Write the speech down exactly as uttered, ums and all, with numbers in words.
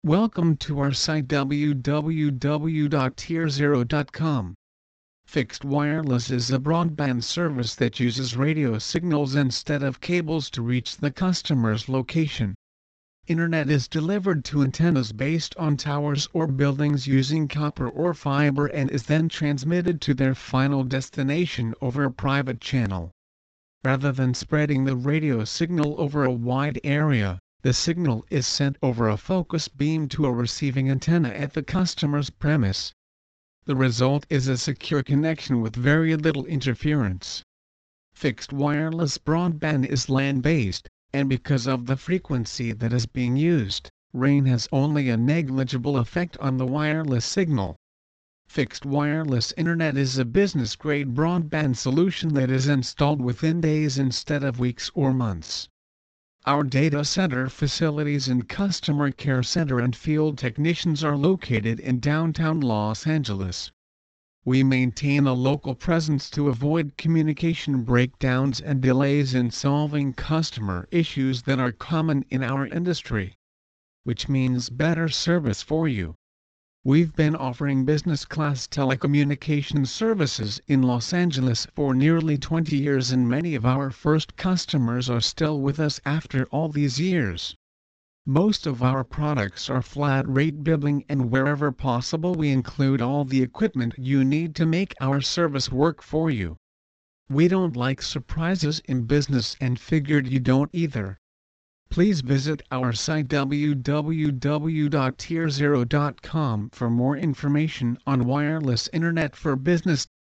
Welcome to our site w w w dot tier zero dot com. Fixed wireless is a broadband service that uses radio signals instead of cables to reach the customer's location. Internet is delivered to antennas based on towers or buildings using copper or fiber and is then transmitted to their final destination over a private channel. Rather than spreading the radio signal over a wide area, the signal is sent over a focus beam to a receiving antenna at the customer's premise. The result is a secure connection with very little interference. Fixed wireless broadband is land-based, and because of the frequency that is being used, rain has only a negligible effect on the wireless signal. Fixed wireless internet is a business-grade broadband solution that is installed within days instead of weeks or months. Our data center facilities and customer care center and field technicians are located in downtown Los Angeles. We maintain a local presence to avoid communication breakdowns and delays in solving customer issues that are common in our industry, which means better service for you. We've been offering business-class telecommunications services in Los Angeles for nearly twenty years, and many of our first customers are still with us after all these years. Most of our products are flat-rate billing, and wherever possible we include all the equipment you need to make our service work for you. We don't like surprises in business and figured you don't either. Please visit our site w w w dot tier zero dot com for more information on wireless internet for business.